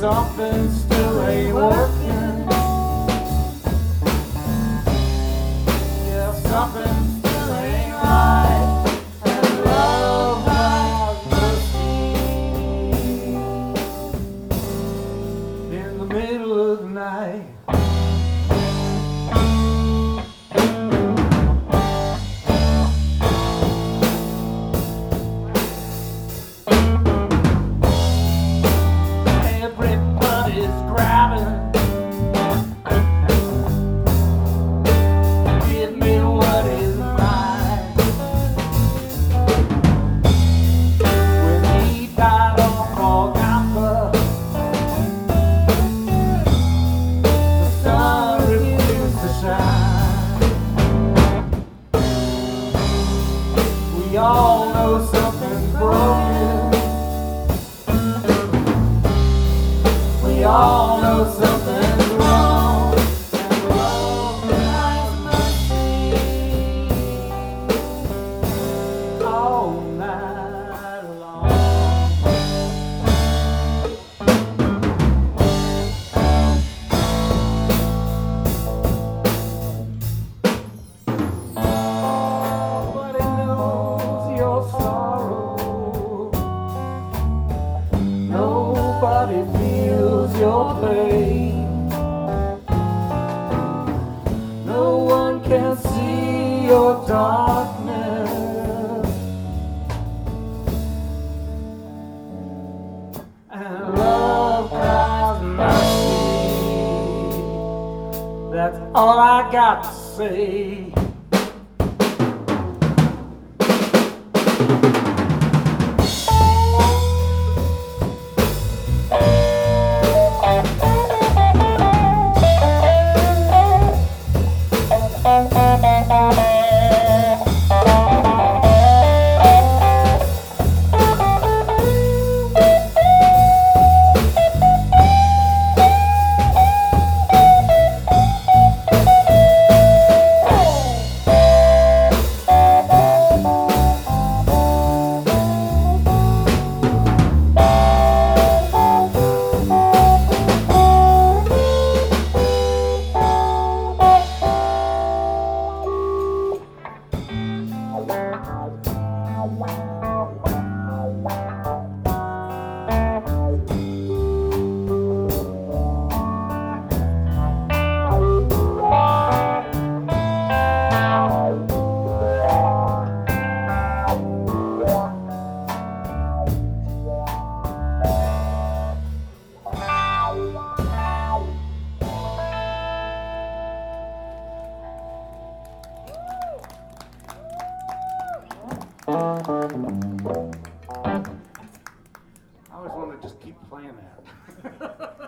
something still ain't working. Yeah, something still ain't right. And love has mercy in the middle of the night. We all know something's broken. We all know something's wrong. And love has mercy all night long. Nobody knows your sorrow. Nobody feels your pain. No one can see your darkness. And love cries mercy. That's all I got to say. I always want to just keep playing that.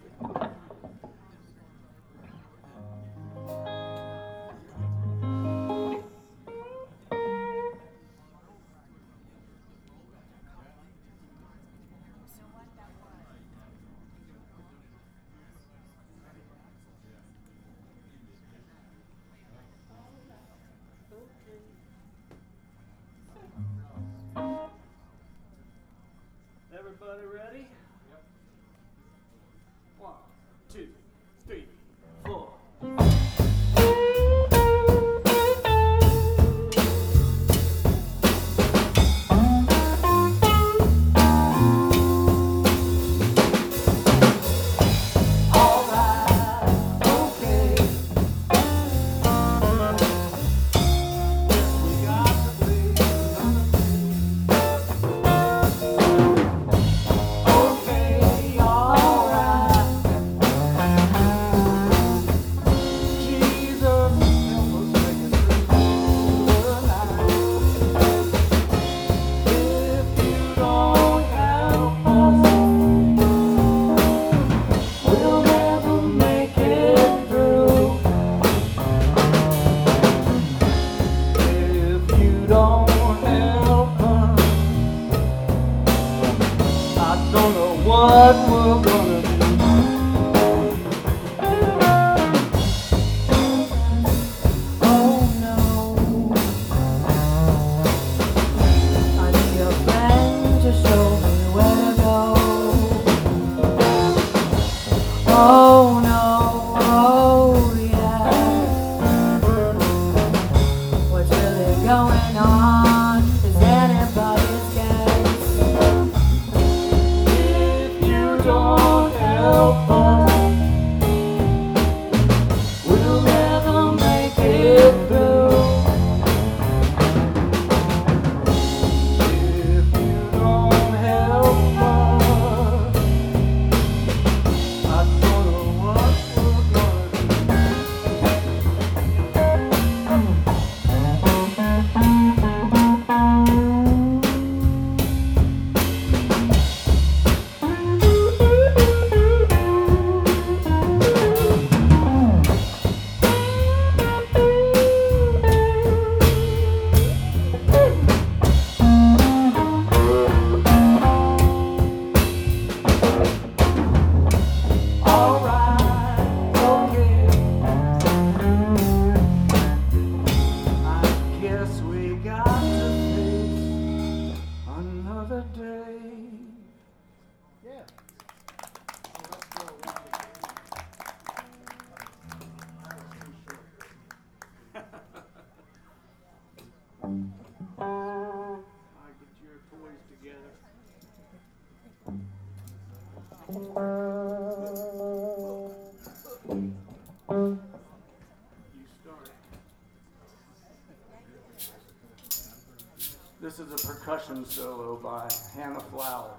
Everybody ready? Yep. 1, 2, 3, 4. What we're gonna do. Oh no, I need a friend to show me where to go. This is a percussion solo by Hannah Flowers.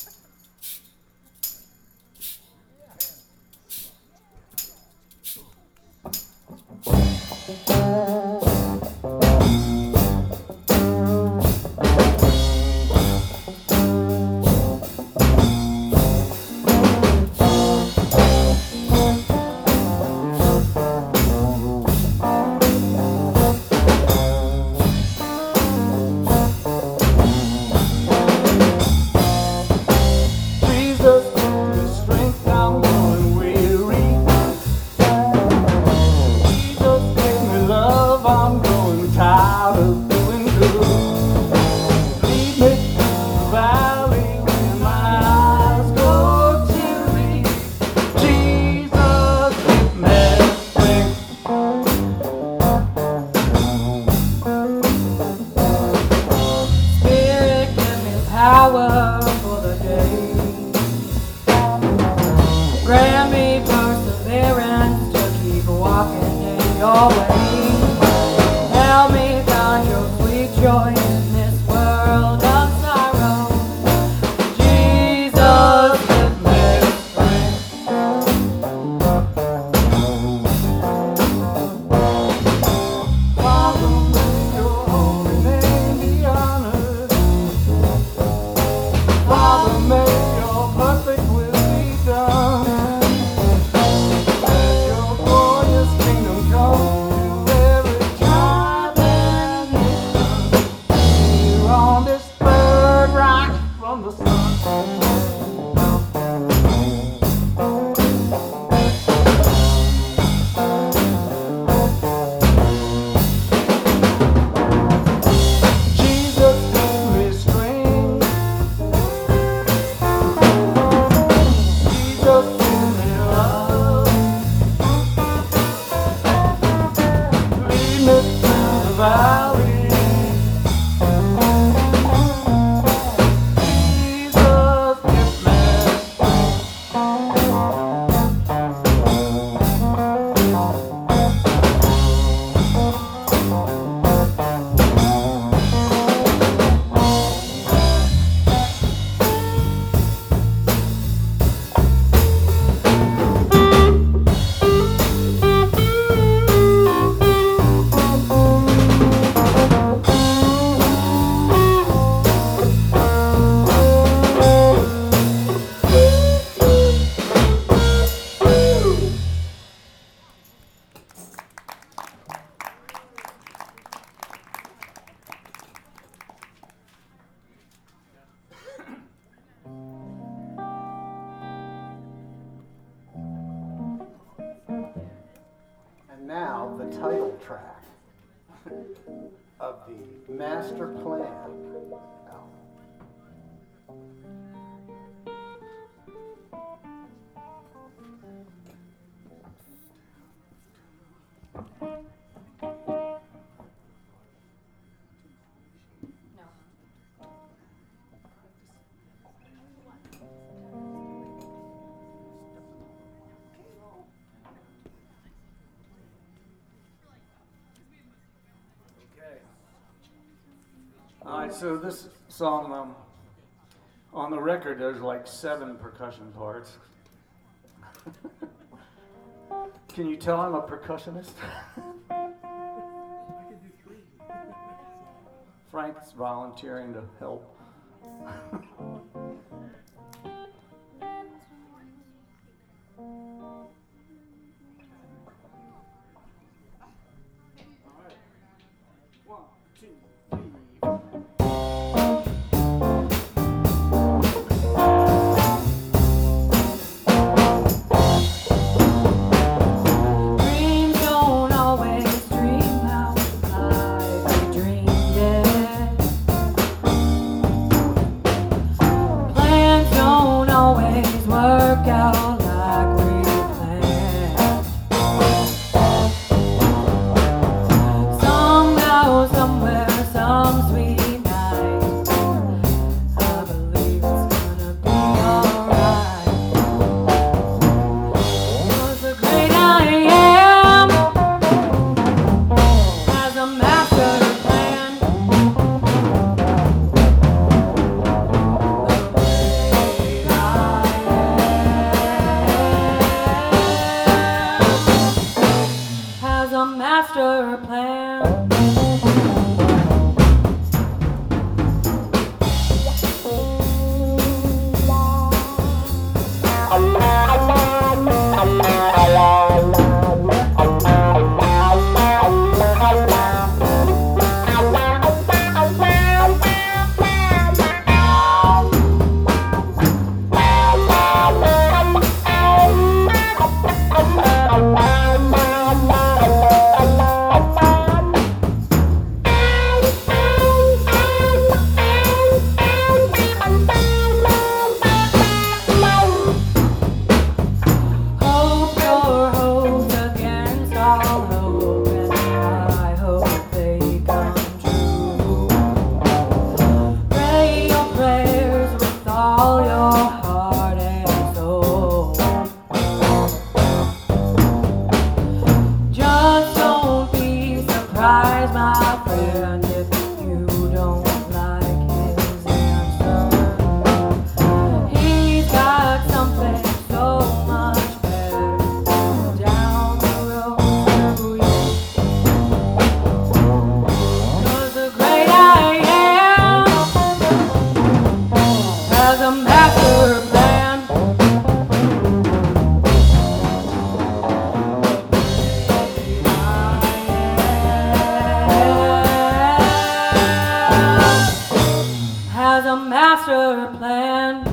Now the title track of the Master Plan album. All right, so this song, on the record, there's like 7 percussion parts. Can you tell I'm a percussionist? Frank's volunteering to help. Right. master plan. Master plan.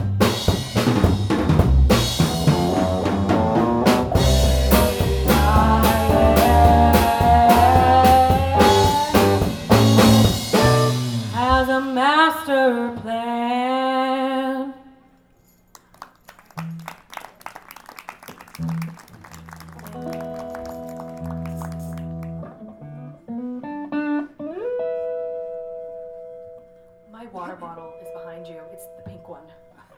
Has a master plan. My water bottle is behind you. It's the pink one.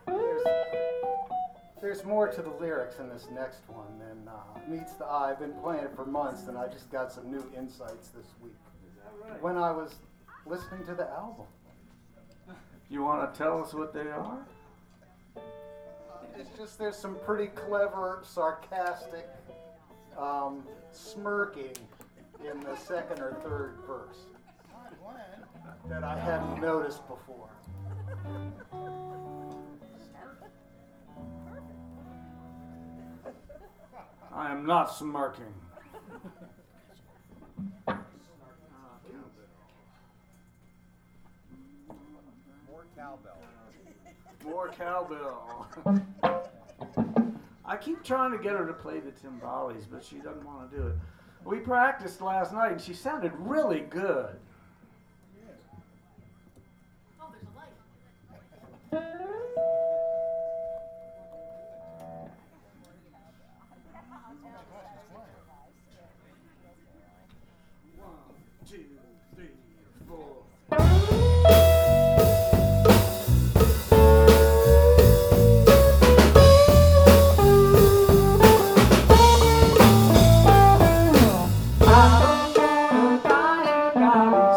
There's more to the lyrics in this next one than meets the eye. I've been playing it for months, and I just got some new insights this week. Is that right? When I was listening to the album. You want to tell us what they are? It's just there's some pretty clever, sarcastic smirking in the second or third verse that I hadn't noticed before. I am not smirking. More cowbell. More cowbell. I keep trying to get her to play the timbales, but she doesn't want to do it. We practiced last night, and she sounded really good. Oh, there's a light. One, two, three, four. I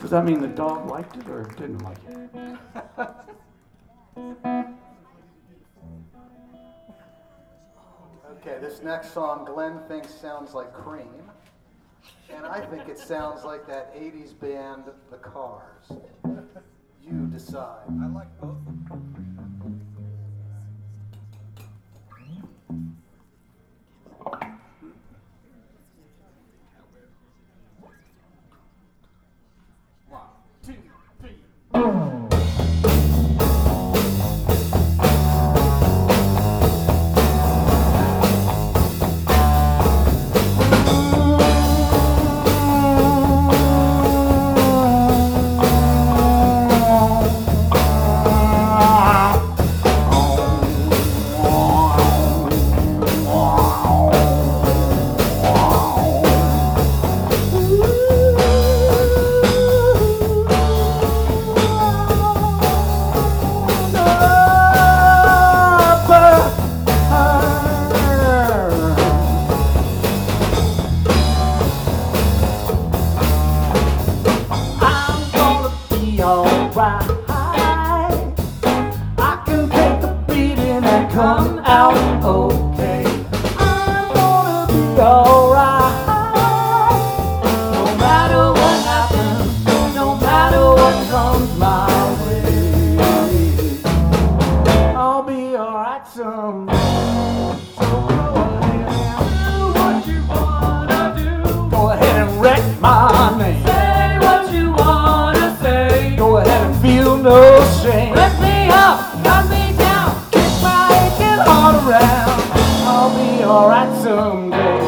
Does that mean the dog liked it or didn't like it? Okay, this next song Glenn thinks sounds like Cream, and I think it sounds like that 80s band, The Cars. You decide. I like both. Come out okay. I'm gonna be alright. No matter what happens, no matter what comes my way, I'll be alright someday. So go ahead and do what you wanna do. Go ahead and wreck my name. Say what you wanna say. Go ahead and feel no shame. Let me up, cut me down. All around, I'll be alright someday.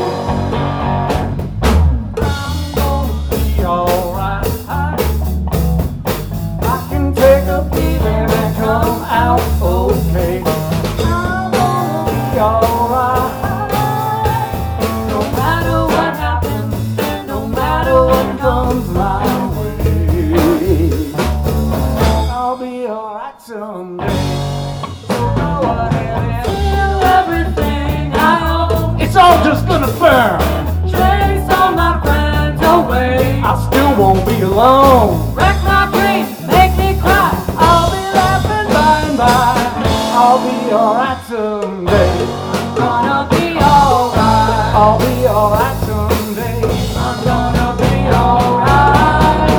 I'm gonna be alright. I can take a beating and come out okay. I'm gonna be alright. No matter what happens, no matter what comes my way, I'll be alright someday. It's all just gonna burn. Chase all my friends away. I still won't be alone. Wreck my dreams, make me cry. I'll be laughing by and by. I'll be alright someday. I'm gonna be alright. I'll be alright someday. I'm gonna be alright.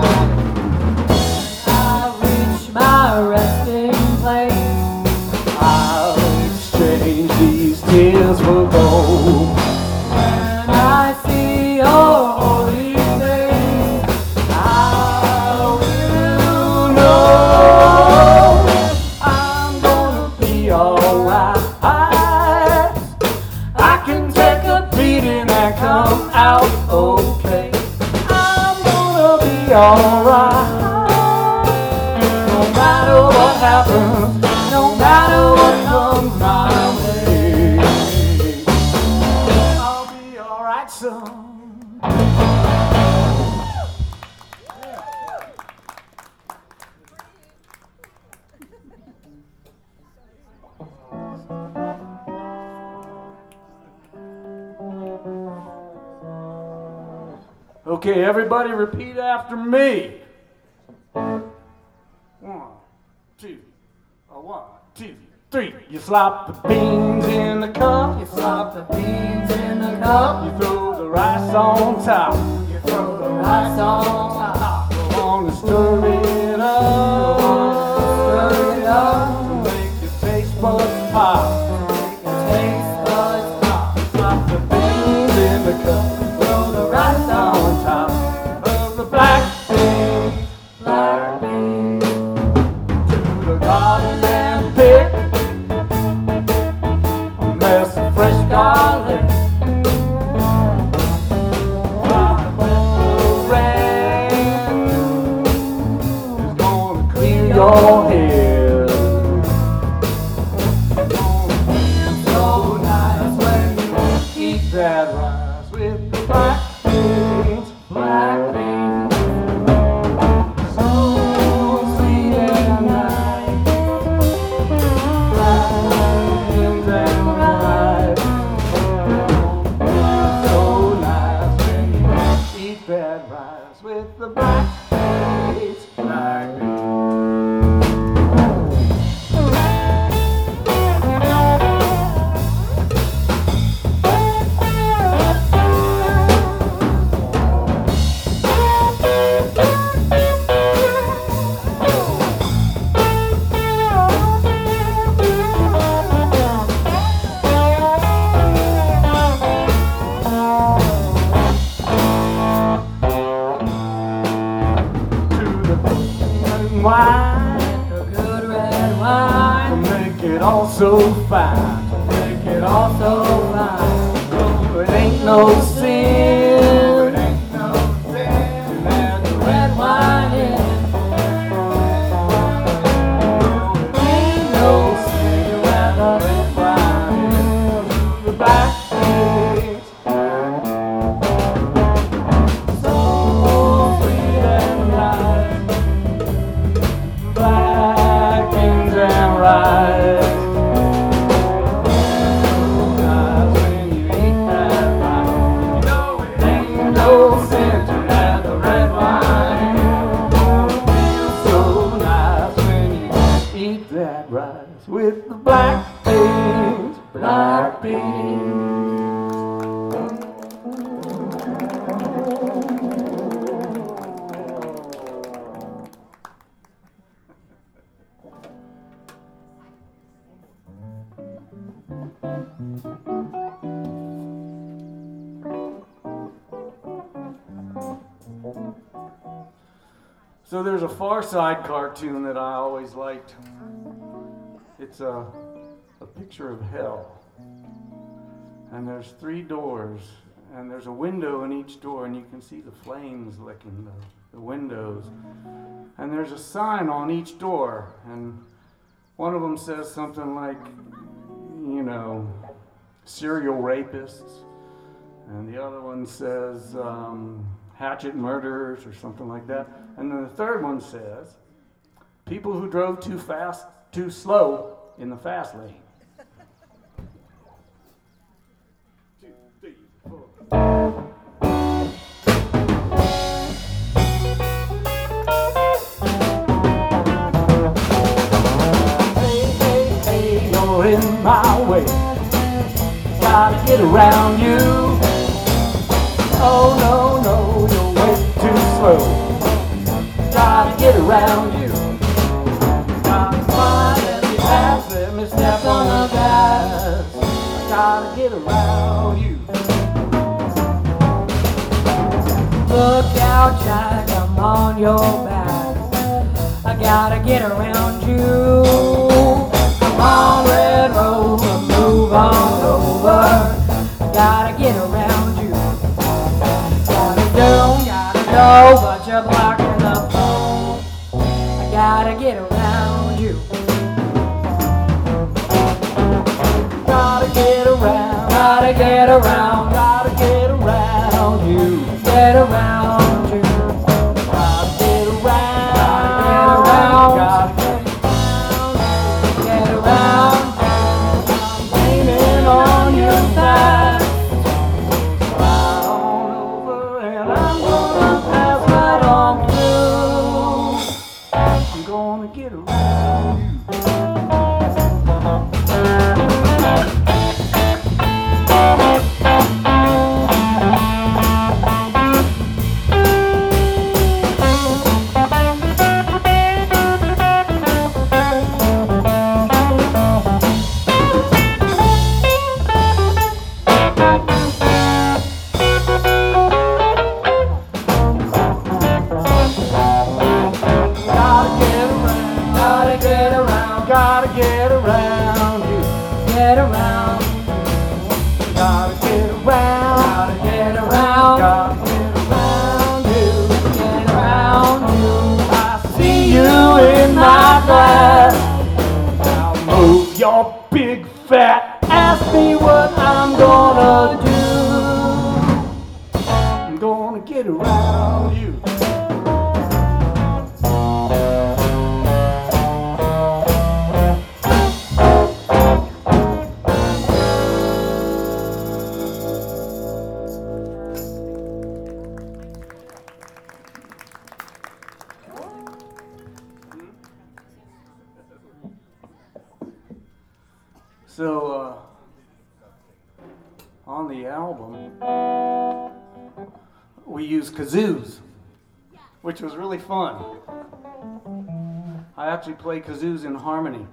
I reach my resting place. I'll exchange these tears for gold. When I see your holy face, I will know I'm gonna be alright. I can take a beating and come out okay. I'm gonna be alright. No matter what happens, no matter what comes my way, I'll be alright soon. Okay, everybody repeat after me. 1, 2, 1, 2, 3. You slop the beans in the cup. You slop the beans in the cup. You throw the rice on top. You throw the rice on top. Go on and stir it up. Stir it up to make your taste buds pop. Make your taste buds pop. Slop the beans in the cup. Throw the rice on top of the black beans. Black beans. To the garden and pick a mess of fresh garlic. The rain is gonna clear your head. It's gonna feel so nice when you eat that rice with the black beans. Black beans. So sweet and nice. Black beans and rice. So nice when you eat that rice with the black beans. wine. The good red wine. To make it all so fine. Make it all so fine. Oh, it ain't no sin. It ain't no sin. To add the Red wine in. ain't no sin. To add the red wine in. The black things. So sweet and light. Black things and rice. With the black beans, black beans. So there's a Far Side cartoon that I always liked. It's a picture of hell. And there's 3 doors, and there's a window in each door, and you can see the flames licking the windows. And there's a sign on each door, and one of them says something like, you know, serial rapists, and the other one says hatchet murderers or something like that. And then the third one says, people who drove too fast, too slow in the fast lane. 2, 3, 4. Hey, hey, hey, you're in my way. Gotta get around you. Oh, no, no, you're way too slow. Gotta get around you. Gotta find every path, let me step on the gas. I gotta get around you. Look out, Jack, I'm on your back. I gotta get around you. Come on, Red Road, move on over. I gotta get around you. Gotta know what you're blocking the phone. I gotta get around you. Gotta get around, Gotta get around, gotta get around you. get around you. Gotta get around, Gotta get around, leaning on your side. Right on over, and I'm gonna pass right on through. I'm gonna get around you. Gotta get around you. get around, Gotta get around. get around, Gotta get around you. get around you. I see you in my glass. Now move your big fat. Ask me what I'm gonna do. I'm gonna get around you. So, on the album, we used kazoos, which was really fun. I actually play kazoos in harmony.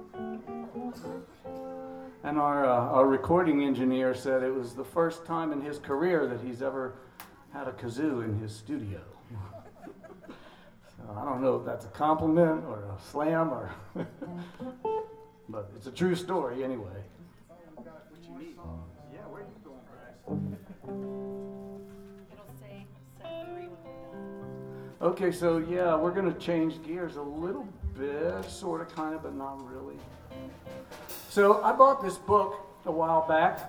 And our recording engineer said it was the first time in his career that he's ever had a kazoo in his studio. So I don't know if that's a compliment or a slam or, but it's a true story anyway. Yeah, where are you going, Bryce? It'll say set 3 when we're done. Okay, so yeah, we're going to change gears a little bit, sort of, kind of, but not really. So I bought this book a while back.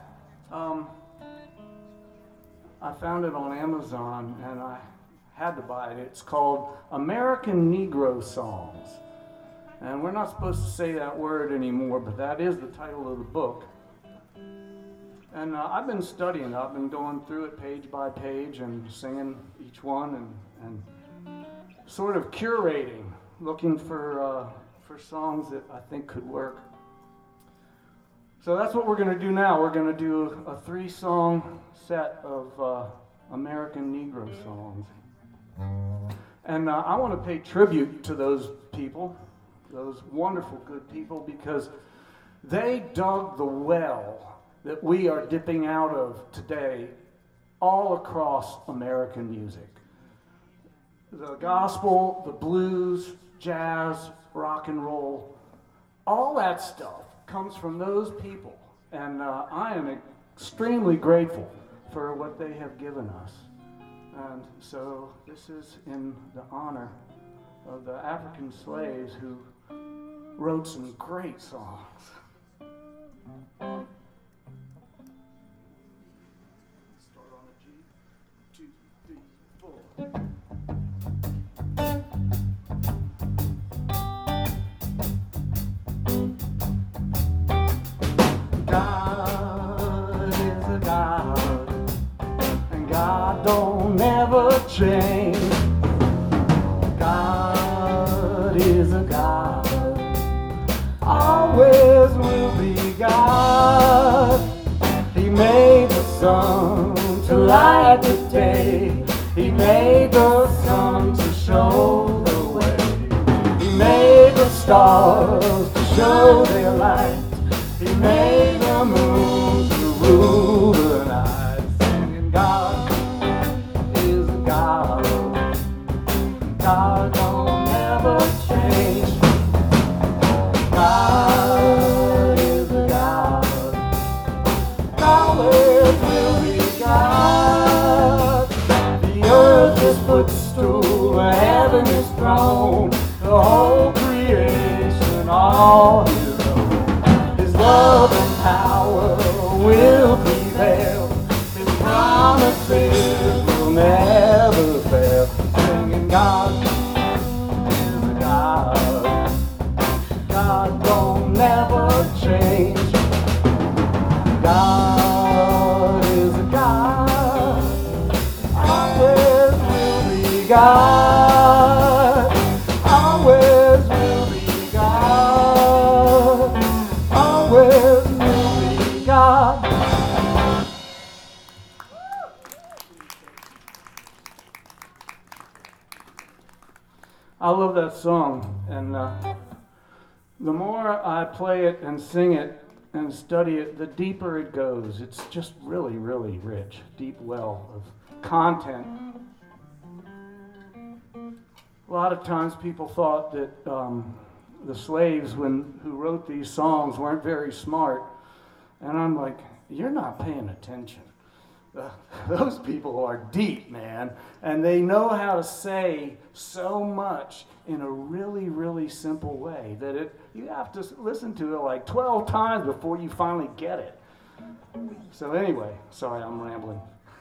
I found it on Amazon, and I had to buy it. It's called American Negro Songs. And we're not supposed to say that word anymore, but that is the title of the book. And I've been studying it. I've been going through it page by page and singing each one and sort of curating, looking for songs that I think could work. So that's what we're going to do now. We're going to do a 3-song set of American Negro songs. And I want to pay tribute to those people, those wonderful, good people, because they dug the well that we are dipping out of today all across American music. The gospel, the blues, jazz, rock and roll, all that stuff comes from those people. And I am extremely grateful for what they have given us. And so this is in the honor of the African slaves who wrote some great songs. Start on a G, 2, 3, 4. God is a God, and God don't never change. God is a God, always will be God. He made the sun to light the day. He made the sun to show the way. He made the stars to show their light. He made the moon to rule the night. Singing God is a God. God don't ever change. God is a God. Always will be God. The earth is footstool, the heaven is throne. The whole creation, all His own. His love and power will prevail. His promises will never fail. Singing God is a God. God don't never change. God is a God. Always will be God. Always will be God. Always will be God. I love that song, and the more I play it and sing it and study it, the deeper it goes. It's just really, really rich, deep well of content. A lot of times people thought that the slaves who wrote these songs weren't very smart, and I'm like, you're not paying attention. Those people are deep, man, and they know how to say so much in a really, really simple way that you have to listen to it like 12 times before you finally get it. So anyway, sorry, I'm rambling.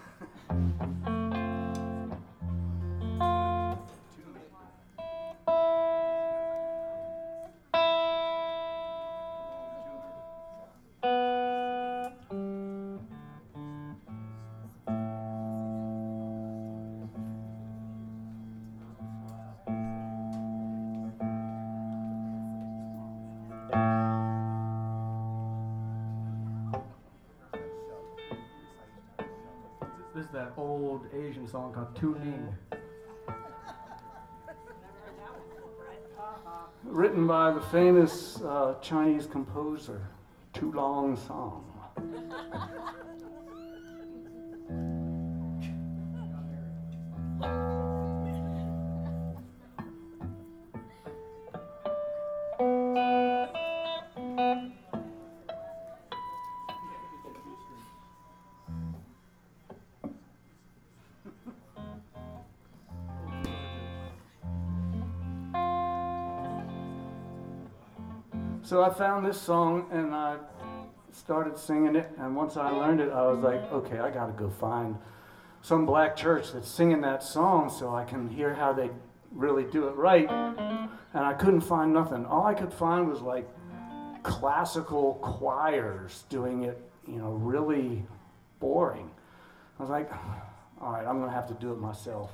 This is that old Asian song called Tu Ning. Written by the famous Chinese composer, Tu Long Song. So I found this song and I started singing it, and once I learned it, I was like, okay, I gotta go find some black church that's singing that song so I can hear how they really do it right. And I couldn't find nothing. All I could find was like classical choirs doing it, you know, really boring. I was like, all right, I'm gonna have to do it myself.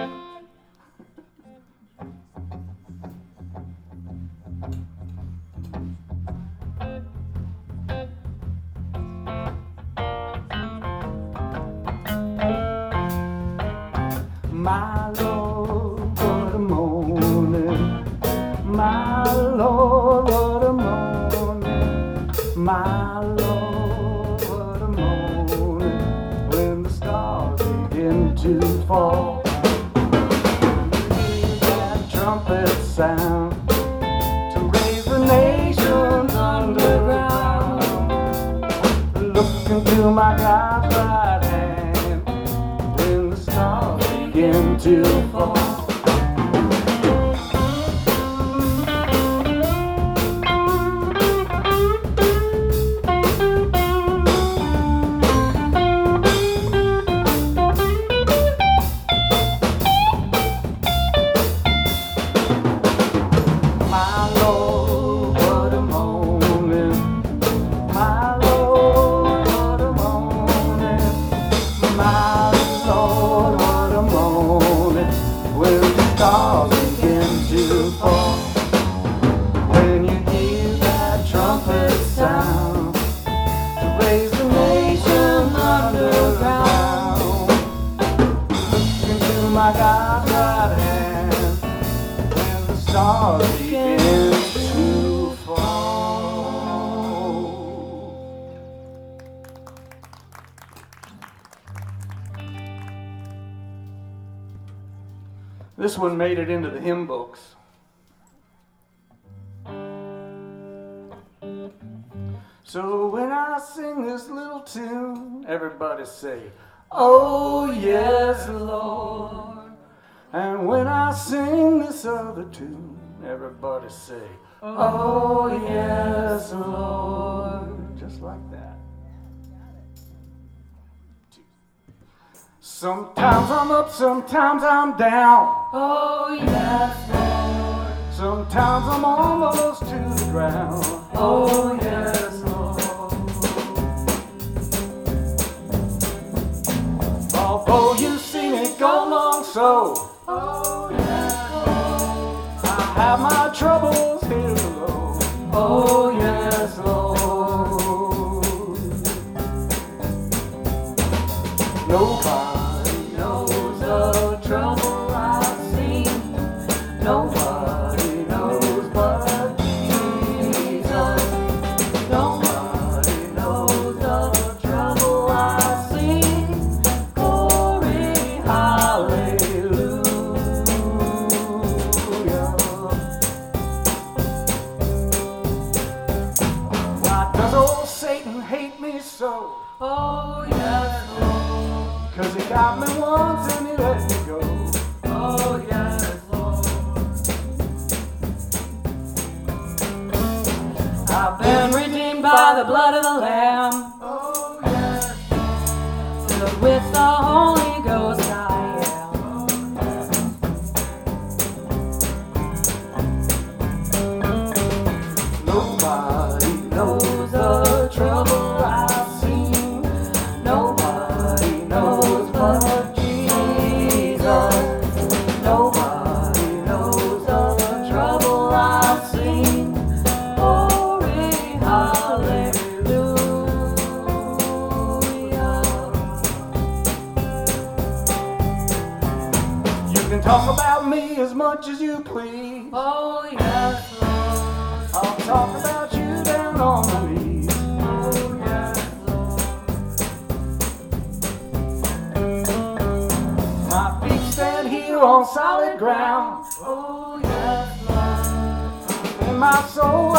My Lord, what a morning. My Lord, what a morning. My Lord, what a morning. When the stars begin to fall. You hear that trumpet sound to raise the nations underground. Look into my God's right hand. When the stars begin to fall. My Lord, what a morning. My Lord, what a morning. My Lord, what a morning. When the stars begin to fall. When you hear that trumpet sound to raise the nations underground. Look into my God's right hand. When the stars begin to fall. This one made it into the hymn books. So when I sing this little tune, everybody say, oh yes, Lord. And when I sing this other tune, everybody say, oh yes, Lord. Just like that. Sometimes I'm up, sometimes I'm down. Oh yes, Lord. Sometimes I'm almost to the ground. Oh yes, Lord. Although you've seen it go long so, Oh yes, Lord. I have my troubles here below. Oh yes, Lord. Nobody Knows the trouble I've seen. Nobody knows but Jesus. Nobody knows the trouble I've seen. Glory, hallelujah. Why does old Satan hate me so? Oh yes, Lord. 'Cause he got me once and he let me go. Oh yes, Lord. I've been redeemed by the blood of the Lamb. Oh yes, Filled with the Holy Ghost I am. nobody Knows the trouble I've seen. Nobody knows but Jesus. Nobody knows the trouble I've seen. Glory, hallelujah. You can talk about me as much as you please. Oh yes, Lord. I'll talk about you down on my knees. Oh yes, Lord. My feet stand here on solid ground. Oh yes, Lord. In my soul